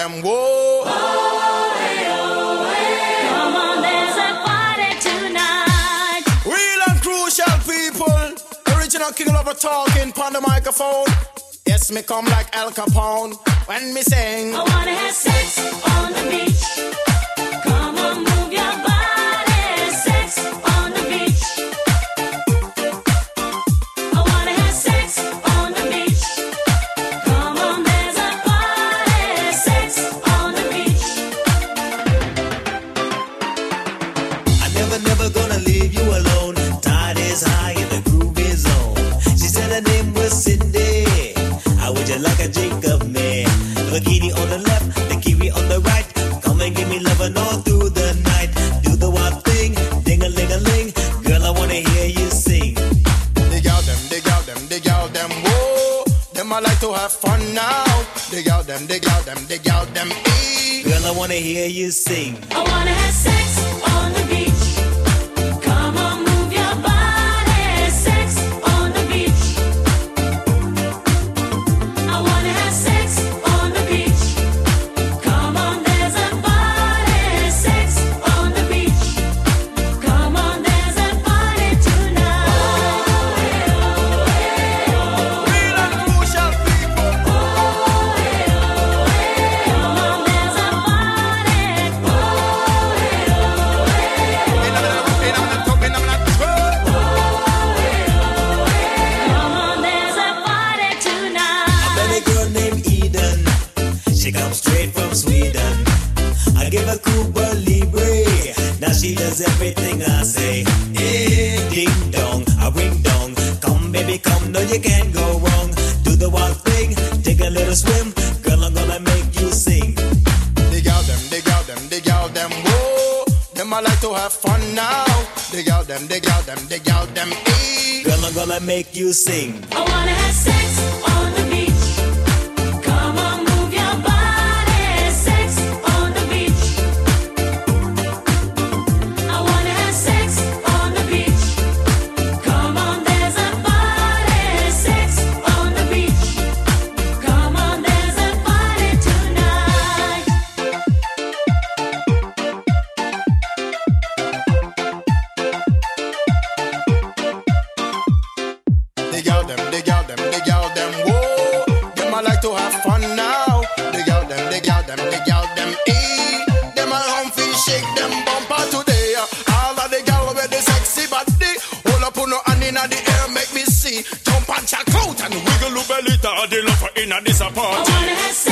them. Whoa. Come on, there's a party tonight. Real and crucial people. Original king lover talking on the microphone. Yes, me come like Al Capone when me sing. I wanna have sex on the beach. Come on, move your body. Sex on the beach. I wanna have sex on the beach. Come on, there's a party. Sex on the beach. I'm never gonna leave you alone. Tide is high and the groove is on. She said her name was Cindy. How would you like a drink of me? Bikini on the left, the kiwi on the right. Come and give me lovin' all through the night. Do the wild thing, ding-a-ling-a-ling. Girl, I wanna hear you sing. Dig out them, dig out them, dig out them. Whoa, them I like to have fun now. Dig out them, dig out them, dig out them. Girl, I wanna hear you sing. I wanna have sex on the beach. Come on, move your body. Sex on the beach. I wanna have sex on the beach. Come on, there's a party. Sex on the beach. Come on, there's a party tonight. Real and crucial people. Come on, there's a party. Come on, there's a party tonight. Met a girl named Eden. She comes straight from Sweden. I give her Cuba Libre. Now she does everything I say. Hey, ding dong, a ring dong. Come baby, come, no you can't go wrong. Do the wild thing, take a little swim. Girl, I'm gonna make you sing. Dig out them, dig out them, dig out them. Whoa, them I like to have fun now. Dig out them, dig out them, dig out them. Girl, I'm gonna make you sing. I wanna have sex on the beach. Come on, move your body. Sex on the beach. I wanna have sex on the beach. Come on, there's a party. Sex on the beach. Come on, there's a party tonight. Dig out them, dig out them, dig out them. Whoa, them I like to have fun now. Dig out them, dig out them, dig out them. Them I humpy shake them bumper today. All of the gal with the sexy body. Hold up on no hand inna the air, make me see. Jump and check out and wiggle your belly to the lover inna this I party. wanna have